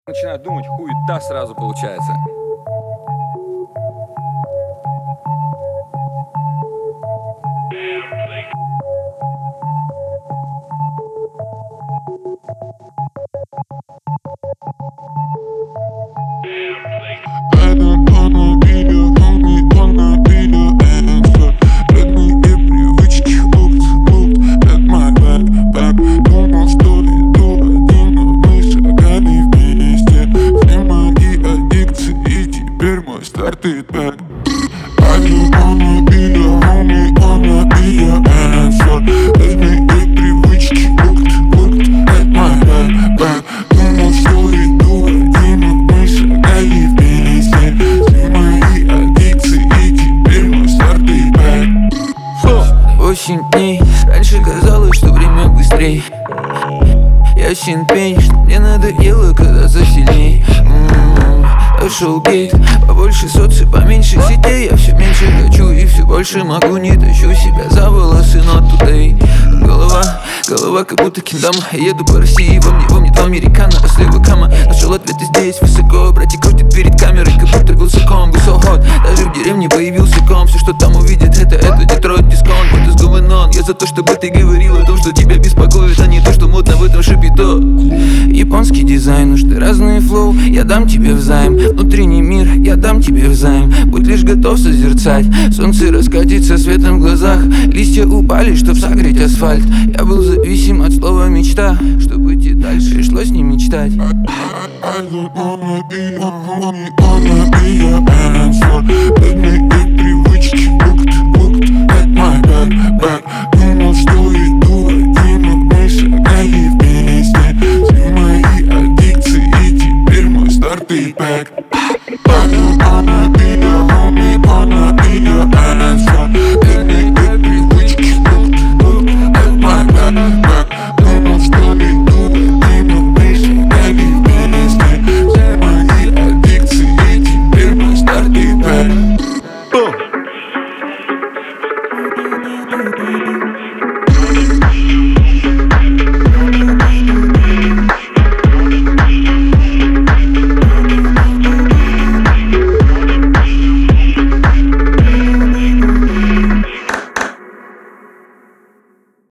Начинаю думать, хуета сразу получается. Родные привычки, at my back. Думал, что иду один, но мы шагали вместе. Все мои аддикции, и теперь мой стартит бэк. I don't wanna be the homie, wanna be your answer. Родные привычки, at my back. Думал, что иду один, но мы шагали вместе. Все мои аддикции, и теперь мой стартит бэк. 8 дней, раньше казалось, что время быстрей. Ясен пень, что мне надоело казаться сильней. Дошел гейт, побольше соци, поменьше сетей. Я все меньше хочу и все больше могу. Не тащу себя за волосы, not today. Голова как будто киндама. Я еду по России, во мне два американо. А слева кама, нашел ответы здесь высоко. Братья крутят перед камерой, как будто вилсаком. Вы so hot, даже в деревне появился ком. Все, что там увидит, это Детройт дисконт. What is going on? Я за то, чтобы ты говорил о том, что тебя беспокоит, а не то, что модно в этом шапито. Японский дизайн, уж ты разные флоу. Я дам тебе взаим, внутренний мир я дам тебе взаим. Будь лишь готов созерцать. Солнце раскатится светом в глазах. Листья упали, чтоб согреть асфальт. Я был зависим от слова мечта. Чтобы идти дальше, пришлось не мечтать. I don't wanna be your homie, wanna be your answer. Родные привычки, at my back. Думал, что иду один, но мы шагали вместе. Все мои аддикции, и теперь мой стартит бэк.